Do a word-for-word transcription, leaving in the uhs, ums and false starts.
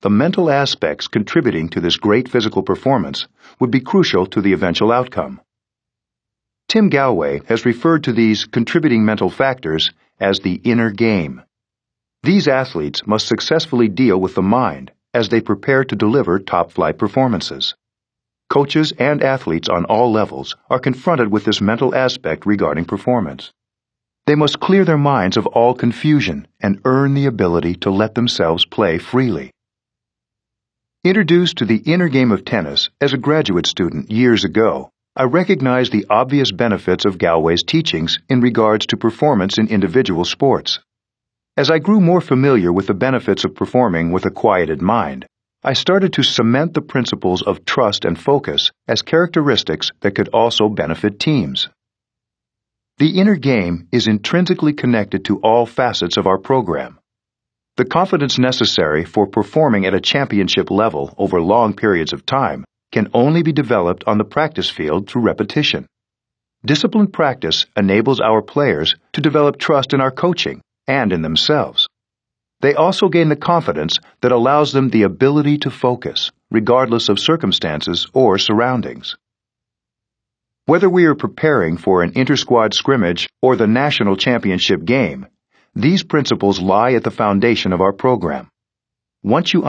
the mental aspects contributing to this great physical performance would be crucial to the eventual outcome. Tim Gallwey has referred to these contributing mental factors as the inner game. These athletes must successfully deal with the mind as they prepare to deliver top-flight performances. Coaches and athletes on all levels are confronted with this mental aspect regarding performance. They must clear their minds of all confusion and earn the ability to let themselves play freely. Introduced to the inner game of tennis as a graduate student years ago, I recognized the obvious benefits of Gallwey's teachings in regards to performance in individual sports. As I grew more familiar with the benefits of performing with a quieted mind, I started to cement the principles of trust and focus as characteristics that could also benefit teams. The inner game is intrinsically connected to all facets of our program. The confidence necessary for performing at a championship level over long periods of time can only be developed on the practice field through repetition. Disciplined practice enables our players to develop trust in our coaching and in themselves. They also gain the confidence that allows them the ability to focus, regardless of circumstances or surroundings. Whether we are preparing for an inter-squad scrimmage or the national championship game, these principles lie at the foundation of our program. Once you